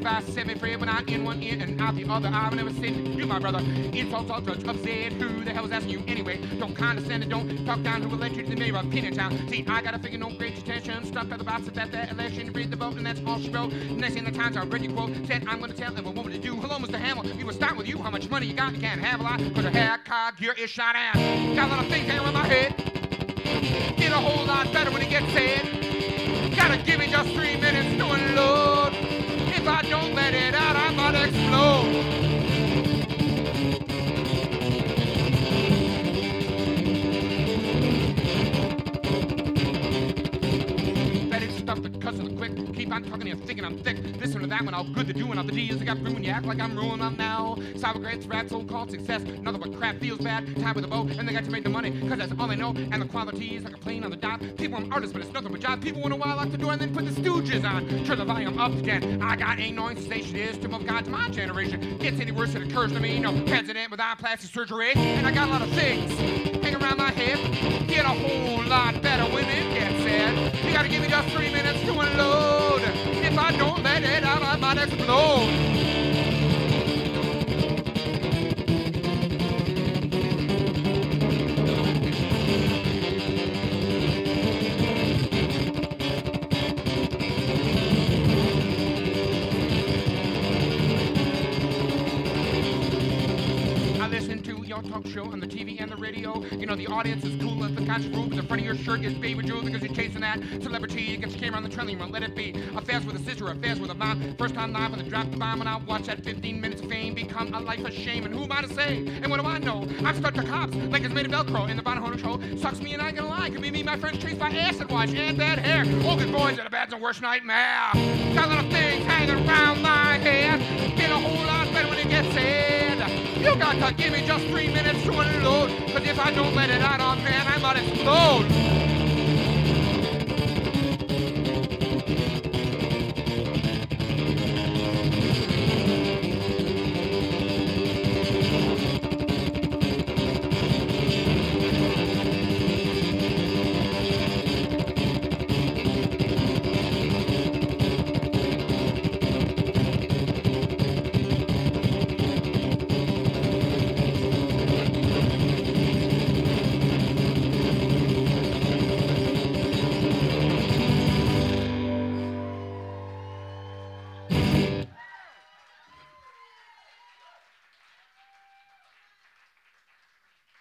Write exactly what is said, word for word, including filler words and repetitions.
I set me free when I'm in one ear and out the other. I've never seen you, my brother. Insults all judge upset. Who the hell is asking you anyway? Don't condescend and don't talk down. Who will let you to the mayor of Peanut Town? See, I got a figure, no great attention. Stuck at the box at that, that election. Read the vote, and that's all she wrote. Next in the Times, I read your quote. Said, I'm going to tell them a woman to do. Hello, Mister Hamill. We will start with you. How much money you got? You can't have a lot. Cause your hair, car, gear is shot at. Got a lot of things hanging around my head. Get a whole lot better when it gets said. Gotta give me just three minutes to unload. If I don't let it out, I might explode. Because of the quick, keep on talking, you're thinking I'm thick. Listen to that one, all good to doing. All the D's, I got brewing, you act like I'm ruining them now. Sour grapes, rats, so-called success. Nothing but crap feels bad, tied with a bow, and they got to make the money, because that's all they know. And the qualities, like a plane on the dot. People, I'm artists, but it's nothing but job. People wonder why I lock the door and then put the Stooges on. Turn the volume up again. I got a noise station, is to move God to my generation. Gets any worse, it occurs to me. No president without plastic surgery. And I got a lot of things hang around my head. Get a whole lot better when it gets said. You gotta give me just three minutes to unload. If I don't let it out, I might explode. Talk show on the T V and the radio. You know the audience is cool as the conscious rule, but the front of your shirt is baby jewels because you're chasing that celebrity. You get your camera on the trailing, won't let it be. Affairs with a sister, affairs with a mom. First time live when they drop the bomb, and I watch that fifteen minutes of fame become a life of shame. And who am I to say? And what do I know? I'm stuck to cops like it's made of Velcro in the Bonahona show. Sucks me and I ain't gonna lie. Could be me, my friends chased by acid wash and bad hair. All good boys are the bad's and worst nightmare. Got little things hanging around my head. Get a whole lot better when it gets said. You got to give me just three minutes to unload, cause if I don't let it out, oh man, I might explode.